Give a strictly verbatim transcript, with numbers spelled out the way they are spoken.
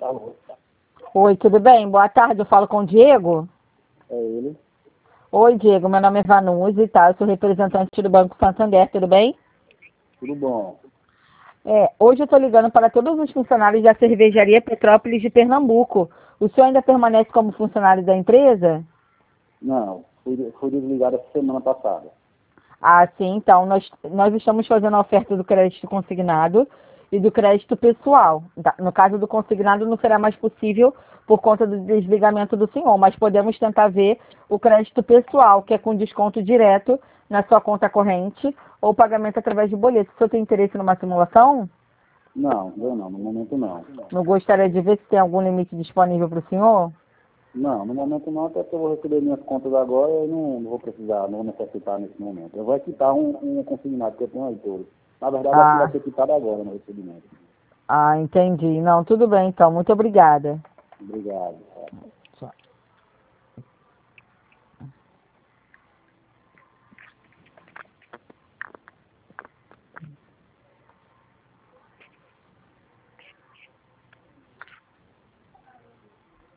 Oi, tudo bem? Boa tarde, eu falo com o Diego. É ele. Oi, Diego, meu nome é Vanuzi, tá? Eu sou representante do Banco Santander, tudo bem? Tudo bom. É, hoje eu estou ligando para todos os funcionários da Cervejaria Petrópolis de Pernambuco. O senhor ainda permanece como funcionário da empresa? Não, fui, fui desligado essa semana passada. Ah, sim, então nós, nós estamos fazendo a oferta do crédito consignado e do crédito pessoal. Tá? No caso do consignado não será mais possível por conta do desligamento do senhor, mas podemos tentar ver o crédito pessoal, que é com desconto direto na sua conta corrente ou pagamento através de boleto. O senhor tem interesse numa simulação? Não, eu não, no momento não. Não gostaria de ver se tem algum limite disponível para o senhor? Não, no momento não, até que eu vou receber minhas contas agora, eu não, não vou precisar, não vou necessitar nesse momento. Eu vou quitar um, um consignado que eu tenho aí todo. Na verdade, aquilo vai Ah, ser quitado agora no recebimento. ah, entendi. Não, tudo bem então. Muito obrigada. Obrigado.